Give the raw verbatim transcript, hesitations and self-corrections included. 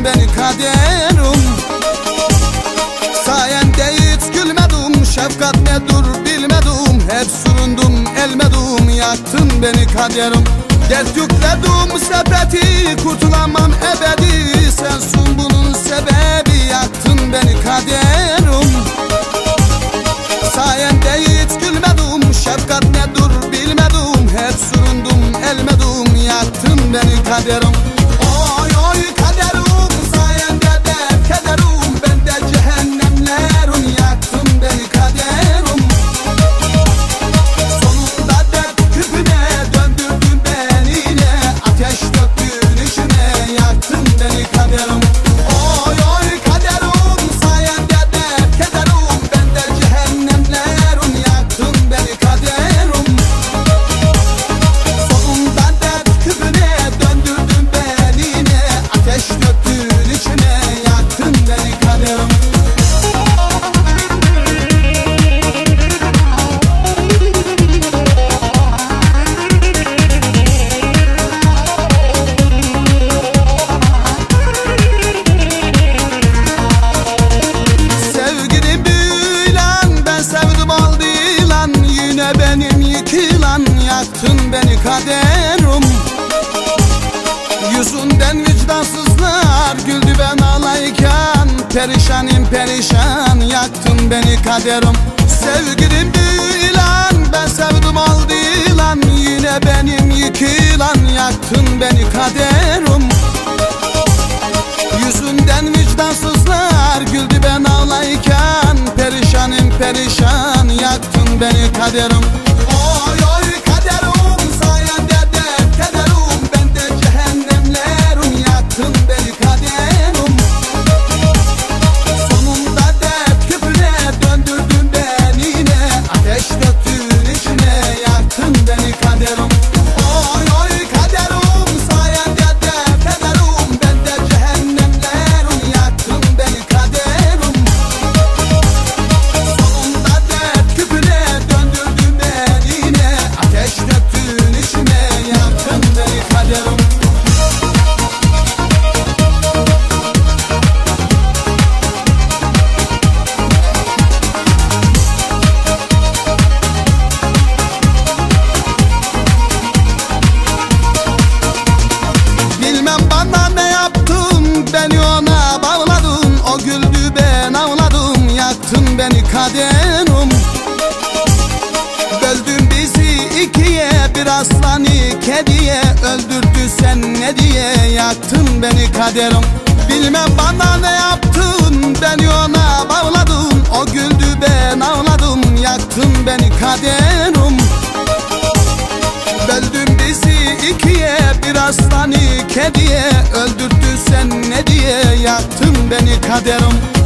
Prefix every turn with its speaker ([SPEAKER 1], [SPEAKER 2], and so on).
[SPEAKER 1] yaktın beni kaderim. Sayende hiç gülmedim, şefkat nedir bilmedim. Hep süründüm elmedim, yaktın beni kaderim. Dert yükledim sepeti, kurtulamam ebedi. Sensin bunun sebebi, yaktın beni kaderim. Sayende hiç gülmedim, şefkat nedir bilmedim. Hep süründüm elmedim, yaktın beni kaderim. Oy oy kaderim, sayende dert kederim. Ben de cehennemlerin, yaktın beni kaderim. Sonunda dert küpüne döndürdün beni yine. Ateş döktün içine, yaktın beni kaderim. Oy oy kaderim, sayende dert kederim. Ben de cehennemlerin, yaktın beni kaderim. Sonunda dert küpüne döndürdün beni yine. Ateş döktün içine, yaktın beni kaderim. Sevgilim büyülen, ben sevdim aldı lan. Yine benim yıkılan, yaktın beni kaderim. Yüzünden vicdansızlar güldü ben ağlayken. Perişanim perişan, yaktın beni kaderim. Sevgilim büyülen, ben sevdim aldı lan. Yine benim yıkılan, yaktın beni kaderim. Yüzünden vicdansızlar güldü ben ağlayken. Perişanim perişan, yaktın beni kaderim. Oy oy kaderim, sayende dert kederim. Ben de cehennemlerin, yaktın beni kaderim. Sonunda dert küpüne döndürdün beni yine. Ateş döktün içine, yaktın beni kaderim. Oy oy kaderim, sayende dert kederim. Ben de cehennemlerin, yaktın beni kaderim. Sonunda dert küpüne döndürdün beni yine. Ateş döktün içine, yaktın beni kaderim. Bilmem bana ne yaptın, beni ona bağladın. O güldü ben ağladım, yaktın beni kaderim. Böldün bizi ikiye, bir aslanı kediye. Öldürdü sen ne diye, yaktın beni kaderim. Bilmem bana ne yaptın, beni ona bağladın. O güldü ben ağladım, yaktın beni kaderim. Böldün bizi ikiye, bir aslanı kediye. Öldürdü sen ne diye, yaktın beni kaderim.